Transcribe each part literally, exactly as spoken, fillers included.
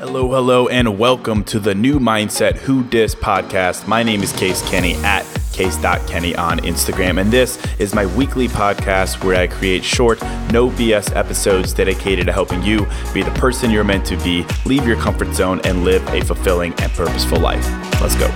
Hello, hello, and welcome to the New Mindset Who Dis podcast. My name is Case Kenny at case dot kenny on Instagram, and this is my weekly podcast where I create short, no B S episodes dedicated to helping you be the person you're meant to be, leave your comfort zone, and live a fulfilling and purposeful life. Let's go.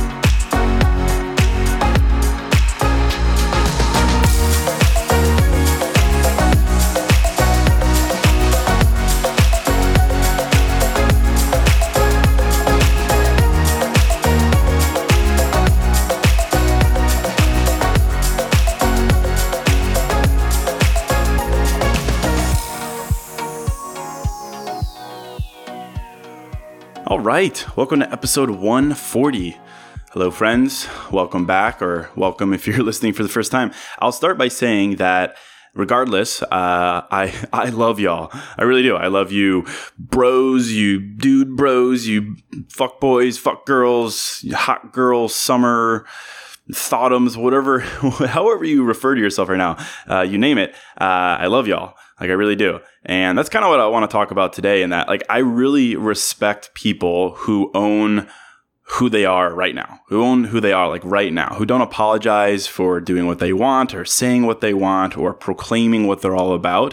All right, welcome to episode one forty. Hello, friends. Welcome back, or welcome if you're listening for the first time. I'll start by saying that regardless, uh, I I love y'all. I really do. I love you bros, you dude bros, you fuck boys, fuck girls, hot girls, summer, thoughtums, whatever, however you refer to yourself right now, uh, you name it. Uh, I love y'all. Like, I really do. And that's kind of what I want to talk about today, in that, like, I really respect people who own who they are right now, who own who they are, like, right now, who don't apologize for doing what they want or saying what they want or proclaiming what they're all about.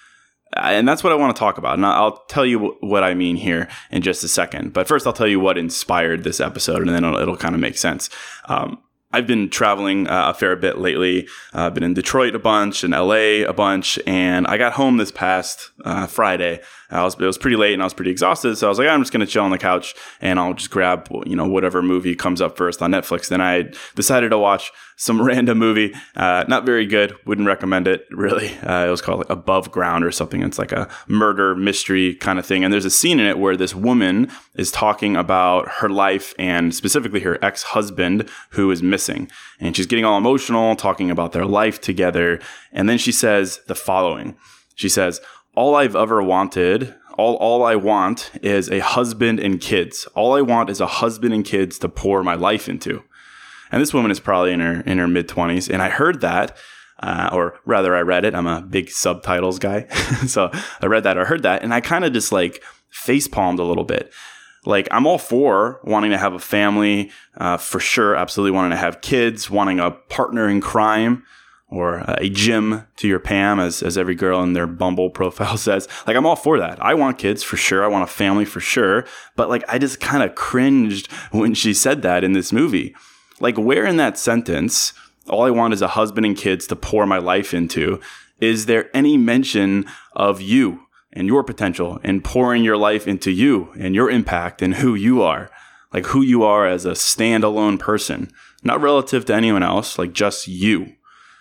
And that's what I want to talk about. And I'll tell you what I mean here in just a second. But first, I'll tell you what inspired this episode, and then it'll, it'll kind of make sense. Um, I've been traveling uh, a fair bit lately. Uh, I've been in Detroit a bunch, in L A a bunch, and I got home this past uh, Friday. I was, it was pretty late and I was pretty exhausted, so I was like, I'm just going to chill on the couch and I'll just grab, you know, whatever movie comes up first on Netflix. Then I decided to watch some random movie. Uh, not very good. Wouldn't recommend it, really. Uh, it was called like Above Ground or something. It's like a murder mystery kind of thing. And there's a scene in it where this woman is talking about her life and specifically her ex-husband who is missing. And she's getting all emotional, talking about their life together. And then she says the following. She says, all I've ever wanted, all, all I want is a husband and kids. All I want is a husband and kids to pour my life into. And this woman is probably in her in her mid-twenties. And I heard that, uh, or rather I read it. I'm a big subtitles guy. So I read that or heard that. And I kind of just like facepalmed a little bit. Like, I'm all for wanting to have a family, uh, for sure. Absolutely wanting to have kids, wanting a partner in crime, or a Jim to your Pam, as as every girl in their Bumble profile says. Like, I'm all for that. I want kids for sure. I want a family for sure. But like, I just kind of cringed when she said that in this movie. Like, where in that sentence, all I want is a husband and kids to pour my life into, is there any mention of you and your potential and pouring your life into you and your impact and who you are? Like, who you are as a standalone person, not relative to anyone else, like just you.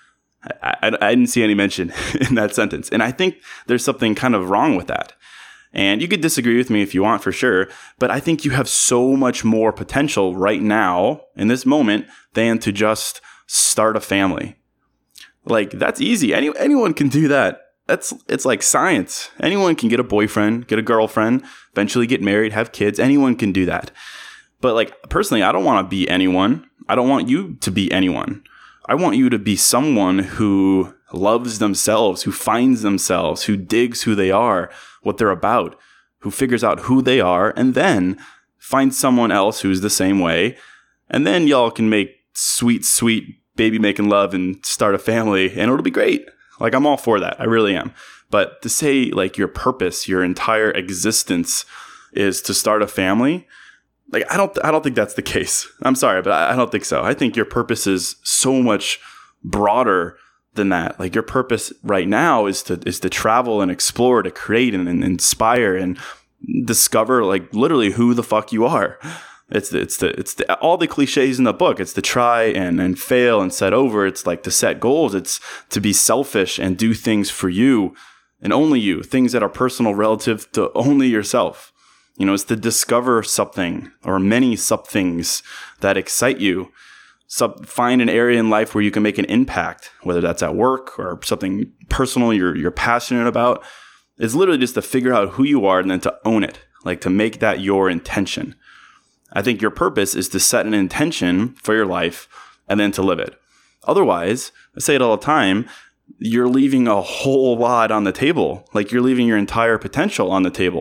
I, I, I didn't see any mention in that sentence. And I think there's something kind of wrong with that. And you could disagree with me if you want, for sure. But I think you have so much more potential right now in this moment than to just start a family. Like, that's easy. Any, anyone can do that. That's, it's like science. Anyone can get a boyfriend, get a girlfriend, eventually get married, have kids. Anyone can do that. But like, personally, I don't want to be anyone. I don't want you to be anyone. I want you to be someone who loves themselves, who finds themselves, who digs who they are, what they're about, who figures out who they are, and then finds someone else who's the same way. And then y'all can make sweet, sweet baby making love and start a family, and it'll be great. Like, I'm all for that. I really am. But to say like your purpose, your entire existence is to start a family, like, I don't, I don't think that's the case. I'm sorry, but I don't think so. I think your purpose is so much broader than that. Like, your purpose right now is to, is to travel and explore, to create and, and inspire and discover, like, literally who the fuck you are. It's the, it's the, it's the, all the cliches in the book. It's to try and, and fail and set over. It's like to set goals. It's to be selfish and do things for you and only you, things that are personal relative to only yourself. You know, it's to discover something or many somethings that excite you. Sub, find an area in life where you can make an impact, whether that's at work or something personal you're you're passionate about. It's literally just to figure out who you are and then to own it, like to make that your intention. I think your purpose is to set an intention for your life and then to live it. Otherwise, I say it all the time, you're leaving a whole lot on the table. Like, you're leaving your entire potential on the table.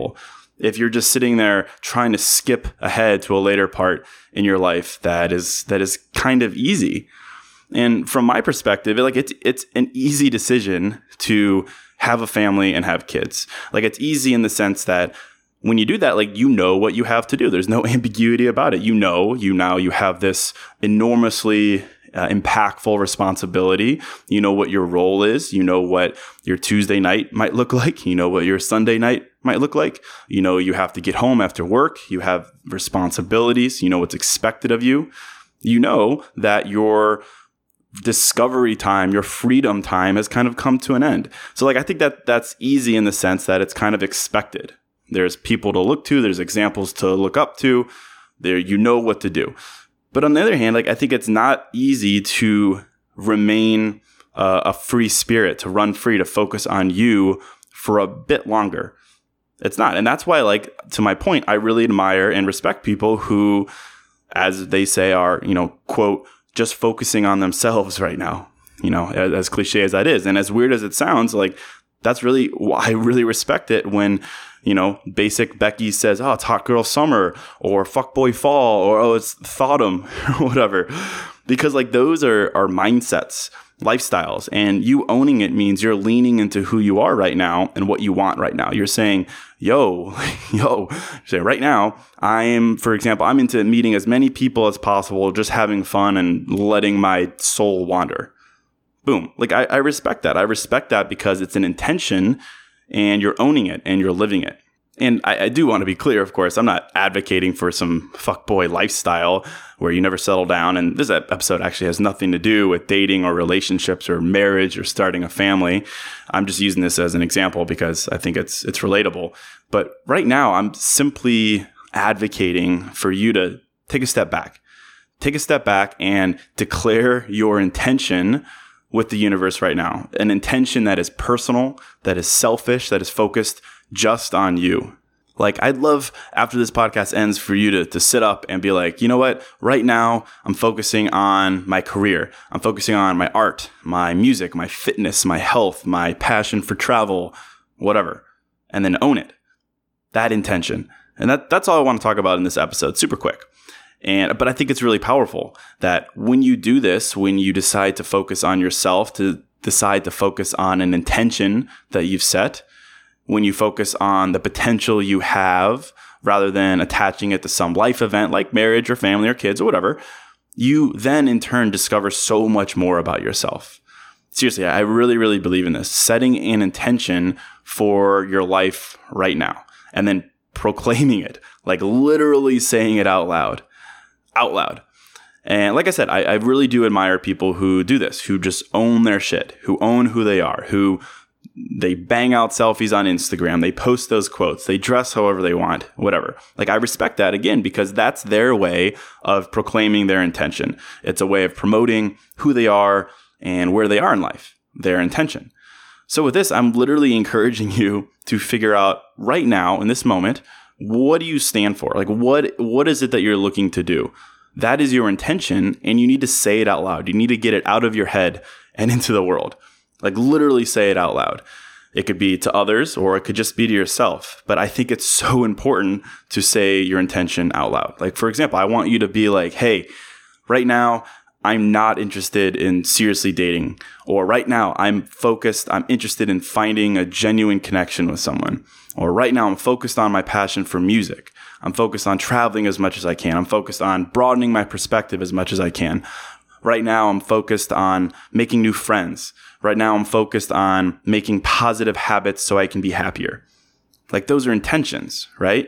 if you're just sitting there trying to skip ahead to a later part in your life that is that is kind of easy. And from my perspective, like it's it's an easy decision to have a family and have kids. Like it's easy in the sense that when you do that, like you know what you have to do. There's no ambiguity about it. You know, you now you have this enormously uh, impactful responsibility. You know what your role is. You know what your Tuesday night might look like. You know what your Sunday night might look like. You know you have to get home after work. You have responsibilities. You know what's expected of you. You know that your discovery time, your freedom time has kind of come to an end. So like I think that that's easy in the sense that it's kind of expected. There's people to look to, there's examples to look up to, there you know what to do. But on the other hand, like I think it's not easy to remain uh, a free spirit, to run free, to focus on you for a bit longer. It's not. And that's why, like, to my point, I really admire and respect people who, as they say, are, you know, quote, just focusing on themselves right now, you know, as, as cliche as that is. And as weird as it sounds, like that's really why I really respect it when, you know, basic Becky says, oh, it's hot girl summer or fuckboy fall or, oh, it's thoughtum or whatever. Because like those are, are mindsets, lifestyles, and you owning it means you're leaning into who you are right now and what you want right now. You're saying, yo, yo, say right now, I am, for example, I'm into meeting as many people as possible, just having fun and letting my soul wander. Boom. Like I, I respect that. I respect that because it's an intention and you're owning it and you're living it. And I, I do want to be clear, of course, I'm not advocating for some fuckboy lifestyle where you never settle down. And this episode actually has nothing to do with dating or relationships or marriage or starting a family. I'm just using this as an example because I think it's it's relatable. But right now, I'm simply advocating for you to take a step back. Take a step back and declare your intention with the universe right now. An intention that is personal, that is selfish, that is focused just on you. Like, I'd love after this podcast ends for you to, to sit up and be like, you know what? Right now, I'm focusing on my career. I'm focusing on my art, my music, my fitness, my health, my passion for travel, whatever. And then own it. That intention. And that that's all I want to talk about in this episode, super quick. And but I think it's really powerful that when you do this, when you decide to focus on yourself, to decide to focus on an intention that you've set, when you focus on the potential you have rather than attaching it to some life event like marriage or family or kids or whatever, you then in turn discover so much more about yourself. Seriously, I really, really believe in this. Setting an intention for your life right now and then proclaiming it, like literally saying it out loud. Out loud. And like I said, I, I really do admire people who do this, who just own their shit, who own who they are, who they bang out selfies on Instagram, they post those quotes, they dress however they want, whatever. Like I respect that again, because that's their way of proclaiming their intention. It's a way of promoting who they are and where they are in life, their intention. So with this, I'm literally encouraging you to figure out right now in this moment, what do you stand for? Like, what what is it that you're looking to do? That is your intention, and you need to say it out loud. You need to get it out of your head and into the world. Like, literally say it out loud. It could be to others, or it could just be to yourself. But I think it's so important to say your intention out loud. Like, for example, I want you to be like, hey, right now, I'm not interested in seriously dating. Or right now, I'm focused, I'm interested in finding a genuine connection with someone. Or right now, I'm focused on my passion for music. I'm focused on traveling as much as I can. I'm focused on broadening my perspective as much as I can. Right now, I'm focused on making new friends. Right now, I'm focused on making positive habits so I can be happier. Like, those are intentions, right?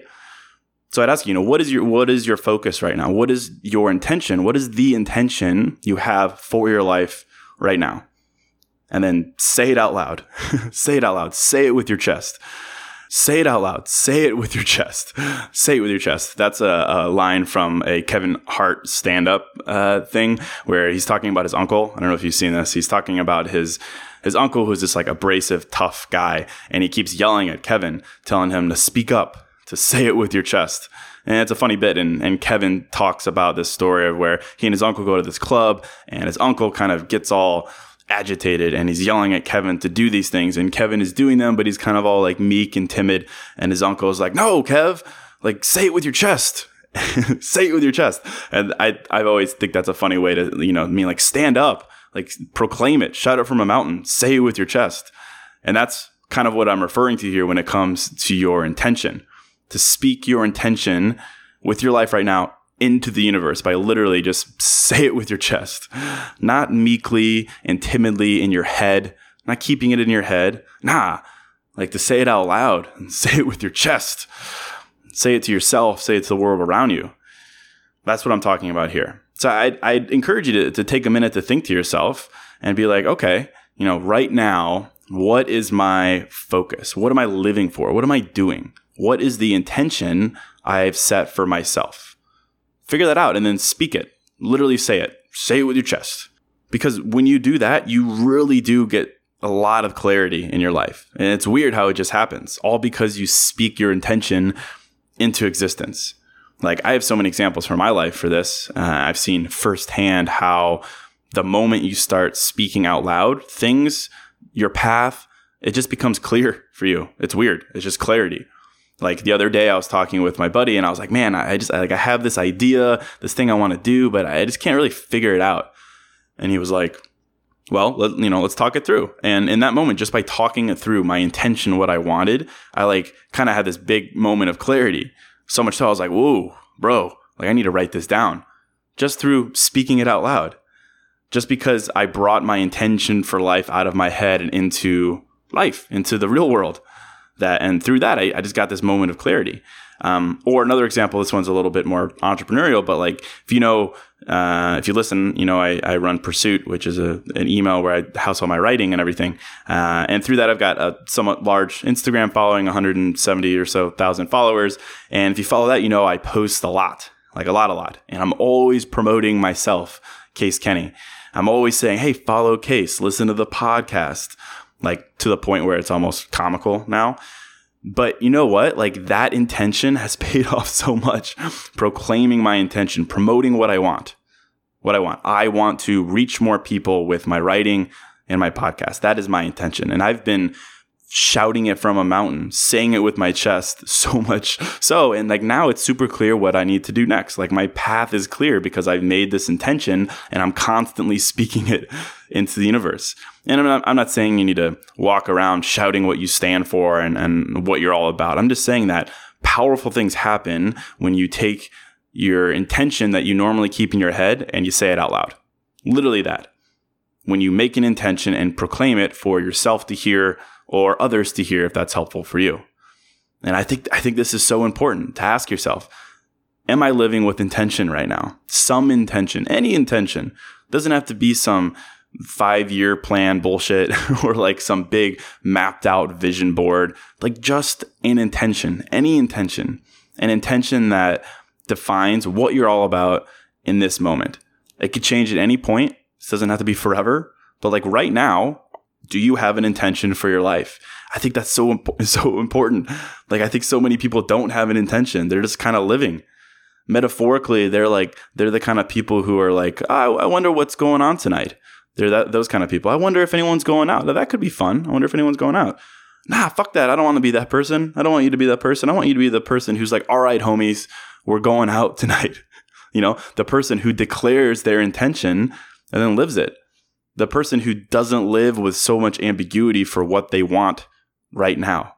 So I'd ask you, you know, what is your what is your focus right now? What is your intention? What is the intention you have for your life right now? And then say it out loud. Say it out loud. Say it with your chest. Say it out loud. Say it with your chest. Say it with your chest. That's a, a line from a Kevin Hart stand-up uh, thing where he's talking about his uncle. I don't know if you've seen this. He's talking about his his uncle who's this like abrasive, tough guy. And he keeps yelling at Kevin, telling him to speak up, to say it with your chest. And it's a funny bit. And, and Kevin talks about this story of where he and his uncle go to this club and his uncle kind of gets all agitated and he's yelling at Kevin to do these things, and Kevin is doing them, but he's kind of all like meek and timid, and his uncle is like, no, Kev, like say it with your chest. Say it with your chest. And I I always think that's a funny way to, you know, mean like stand up, like proclaim it, shout it from a mountain, say it with your chest. And that's kind of what I'm referring to here when it comes to your intention, to speak your intention with your life right now into the universe by literally just say it with your chest, not meekly and timidly in your head, not keeping it in your head. Nah, like to say it out loud and say it with your chest. Say it to yourself, say it to the world around you. That's what I'm talking about here. So I I encourage you to, to take a minute to think to yourself and be like, okay, you know, right now, what is my focus? What am I living for? What am I doing? What is the intention I've set for myself? Figure that out and then speak it. Literally say it. Say it with your chest. Because when you do that, you really do get a lot of clarity in your life. And it's weird how it just happens, all because you speak your intention into existence. Like, I have so many examples from my life for this. Uh, I've seen firsthand how the moment you start speaking out loud, things, your path, it just becomes clear for you. It's weird. It's just clarity. Like the other day I was talking with my buddy and I was like, man, I just I, like I have this idea, this thing I want to do, but I just can't really figure it out. And he was like, well, let, you know, let's talk it through. And in that moment, just by talking it through, my intention, what I wanted, I like kind of had this big moment of clarity. So much so I was like, whoa, bro, like I need to write this down just through speaking it out loud. Just because I brought my intention for life out of my head and into life, into the real world. That and through that, I, I just got this moment of clarity. Um, or another example, this one's a little bit more entrepreneurial, but like if you know, uh, if you listen, you know, I, I run Pursuit, which is a an email where I house all my writing and everything. Uh, and through that, I've got a somewhat large Instagram following, one hundred seventy or so thousand followers. And if you follow that, you know, I post a lot, like a lot, a lot. And I'm always promoting myself, Case Kenny. I'm always saying, hey, follow Case, listen to the podcast. Like to the point where it's almost comical now. But you know what? Like that intention has paid off so much. Proclaiming my intention, promoting what I want. What I want. I want to reach more people with my writing and my podcast. That is my intention. And I've been shouting it from a mountain, saying it with my chest so much so. And like now it's super clear what I need to do next. Like my path is clear because I've made this intention and I'm constantly speaking it into the universe. And I'm not, I'm not saying you need to walk around shouting what you stand for and, and what you're all about. I'm just saying that powerful things happen when you take your intention that you normally keep in your head and you say it out loud. Literally that. When you make an intention and proclaim it for yourself to hear or others to hear if that's helpful for you. And I think I think this is so important to ask yourself, am I living with intention right now? Some intention, any intention. Doesn't have to be some five-year plan bullshit or like some big mapped out vision board. Like just an intention, any intention, an intention that defines what you're all about in this moment. It could change at any point. This doesn't have to be forever, but like right now, do you have an intention for your life? I think that's so imp- so important. Like I think so many people don't have an intention. They're just kind of living. Metaphorically, they're like they're the kind of people who are like, oh, I wonder what's going on tonight. They're that those kind of people. I wonder if anyone's going out. That could be fun. I wonder if anyone's going out. Nah, fuck that. I don't want to be that person. I don't want you to be that person. I want you to be the person who's like, all right, homies, we're going out tonight. You know, the person who declares their intention and then lives it. The person who doesn't live with so much ambiguity for what they want right now.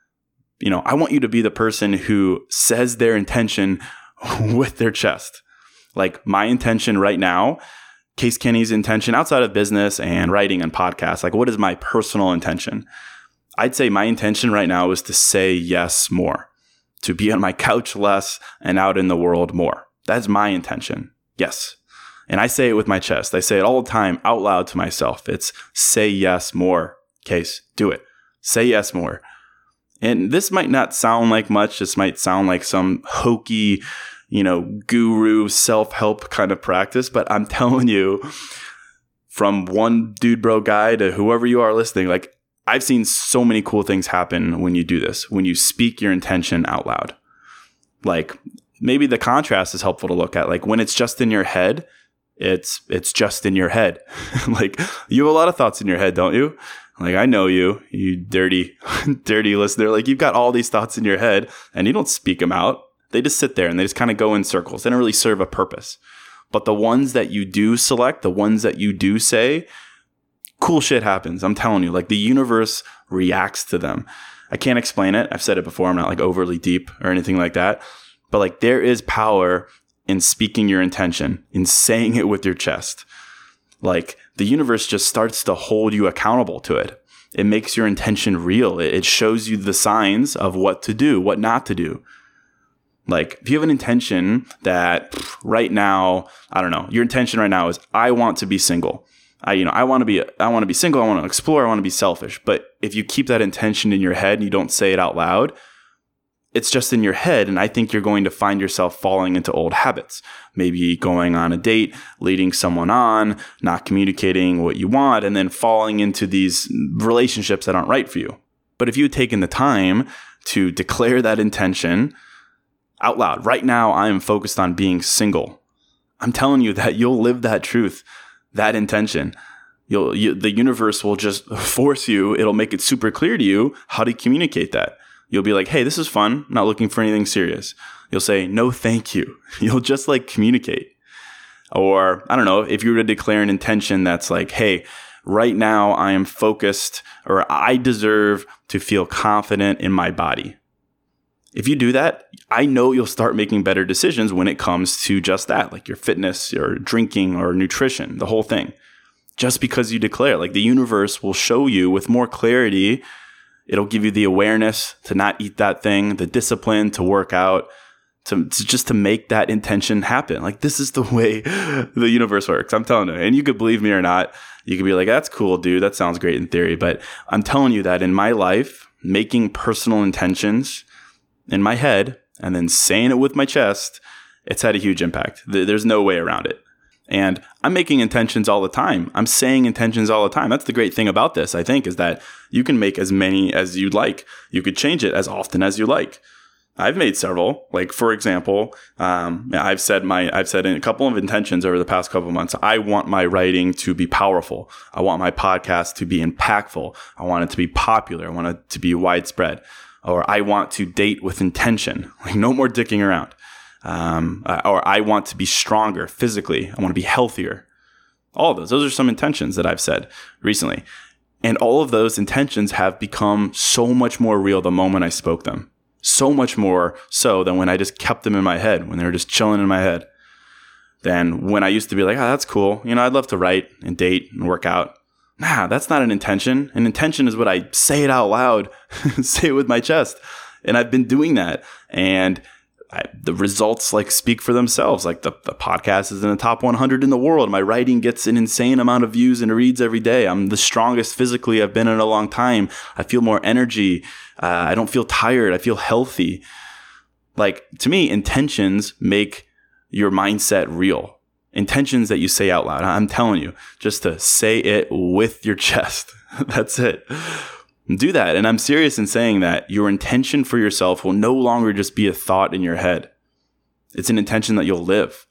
You know, I want you to be the person who says their intention with their chest. Like my intention right now, Case Kenny's intention outside of business and writing and podcasts. Like what is my personal intention? I'd say my intention right now is to say yes more, to be on my couch less and out in the world more. That's my intention. Yes. And I say it with my chest. I say it all the time out loud to myself. It's say yes more. Case, do it. Say yes more. And this might not sound like much. This might sound like some hokey, you know, guru self-help kind of practice. But I'm telling you, from one dude bro guy to whoever you are listening, like I've seen so many cool things happen when you do this, when you speak your intention out loud. Like maybe the contrast is helpful to look at. Like when it's just in your head, It's it's just in your head. Like, you have a lot of thoughts in your head, don't you? Like, I know you, you dirty, dirty listener. Like, you've got all these thoughts in your head and you don't speak them out. They just sit there and they just kind of go in circles. They don't really serve a purpose. But the ones that you do select, the ones that you do say, cool shit happens. I'm telling you, like, the universe reacts to them. I can't explain it. I've said it before. I'm not like overly deep or anything like that. But like, there is power in speaking your intention, in saying it with your chest. Like, the universe just starts to hold you accountable to it. It makes your intention real. It shows you the signs of what to do, what not to do. Like, if you have an intention that right now, I don't know, your intention right now is, I want to be single. I, you know, I want to be, I want to be single. I want to explore. I want to be selfish. But if you keep that intention in your head and you don't say it out loud, it's just in your head. And I think you're going to find yourself falling into old habits, maybe going on a date, leading someone on, not communicating what you want, and then falling into these relationships that aren't right for you. But if you had taken the time to declare that intention out loud, right now, I am focused on being single. I'm telling you that you'll live that truth, that intention. You'll, you, the universe will just force you. It'll make it super clear to you how to communicate that. You'll be like, hey, this is fun. I'm not looking for anything serious. You'll say, no, thank you. You'll just like communicate. Or I don't know, if you were to declare an intention that's like, hey, right now I am focused, or I deserve to feel confident in my body. If you do that, I know you'll start making better decisions when it comes to just that, like your fitness or drinking or nutrition, the whole thing. Just because you declare, like, the universe will show you with more clarity. It'll give you the awareness to not eat that thing, the discipline to work out, to, to just to make that intention happen. Like, this is the way the universe works. I'm telling you. And you could believe me or not. You could be like, that's cool, dude. That sounds great in theory. But I'm telling you that in my life, making personal intentions in my head and then saying it with my chest, it's had a huge impact. There's no way around it. And I'm making intentions all the time. I'm saying intentions all the time. That's the great thing about this, I think, is that you can make as many as you'd like. You could change it as often as you like. I've made several. Like, for example, um, I've said my, I've said in a couple of intentions over the past couple of months, I want my writing to be powerful. I want my podcast to be impactful. I want it to be popular. I want it to be widespread. Or I want to date with intention. Like, no more dicking around. Um, uh, or I want to be stronger physically. I want to be healthier. All of those. Those are some intentions that I've said recently. And all of those intentions have become so much more real the moment I spoke them. So much more so than when I just kept them in my head, when they were just chilling in my head. Than when I used to be like, oh, that's cool. You know, I'd love to write and date and work out. Nah, that's not an intention. An intention is what I say it out loud, say it with my chest. And I've been doing that. And I, the results like speak for themselves. Like the, the podcast is in the top one hundred in the world. My writing gets an insane amount of views and reads every day. I'm the strongest physically I've been in a long time. I feel more energy. Uh, I don't feel tired. I feel healthy. Like, to me, intentions make your mindset real. Intentions that you say out loud. I'm telling you, just to say it with your chest. That's it. Do that. And I'm serious in saying that your intention for yourself will no longer just be a thought in your head. It's an intention that you'll live.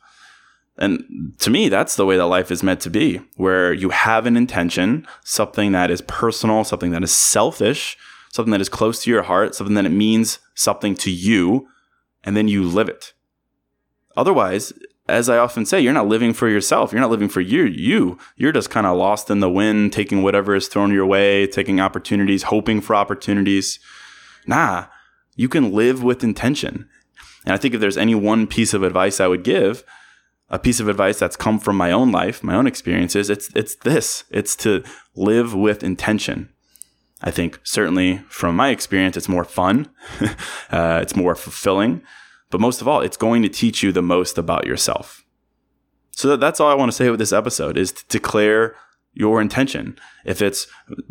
And to me, that's the way that life is meant to be, where you have an intention, something that is personal, something that is selfish, something that is close to your heart, something that it means something to you, and then you live it. Otherwise, as I often say, you're not living for yourself. You're not living for you. You, you're just kind of lost in the wind, taking whatever is thrown your way, taking opportunities, hoping for opportunities. Nah, you can live with intention. And I think if there's any one piece of advice I would give, a piece of advice that's come from my own life, my own experiences, it's it's this. It's to live with intention. I think certainly from my experience, it's more fun. uh, it's more fulfilling. But most of all, it's going to teach you the most about yourself. So that, that's all I want to say with this episode, is to declare your intention. If it's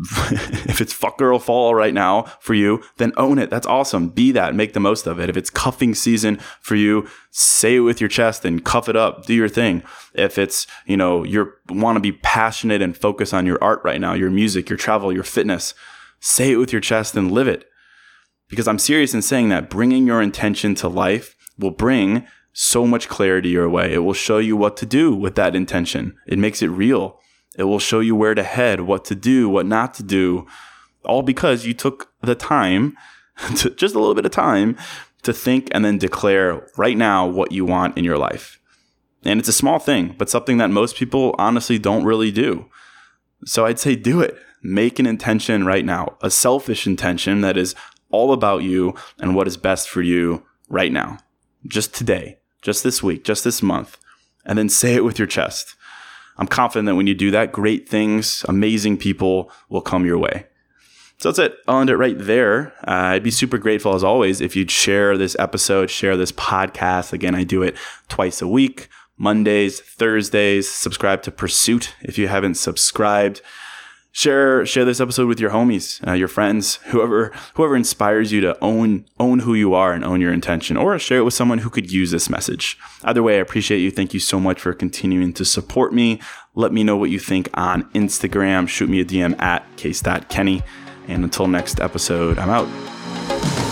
if it's fuck girl fall right now for you, then own it. That's awesome. Be that. Make the most of it. If it's cuffing season for you, say it with your chest and cuff it up. Do your thing. If it's, you know, you want to be passionate and focus on your art right now, your music, your travel, your fitness, say it with your chest and live it. Because I'm serious in saying that bringing your intention to life will bring so much clarity your way. It will show you what to do with that intention. It makes it real. It will show you where to head, what to do, what not to do, all because you took the time, to, just a little bit of time, to think and then declare right now what you want in your life. And it's a small thing, but something that most people honestly don't really do. So I'd say do it. Make an intention right now, a selfish intention that is all about you and what is best for you right now, just today, just this week, just this month, and then say it with your chest. I'm confident that when you do that, great things, amazing people will come your way. So that's it. I'll end it right there. Uh, I'd be super grateful, as always, if you'd share this episode, share this podcast. Again, I do it twice a week, Mondays, Thursdays. Subscribe to Pursuit if you haven't subscribed. Share share this episode with your homies, uh, your friends, whoever whoever inspires you to own own who you are and own your intention, or share it with someone who could use this message. Either way, I appreciate you. Thank you so much for continuing to support me. Let me know what you think on Instagram. Shoot me a D M at case dot kenny. And until next episode, I'm out.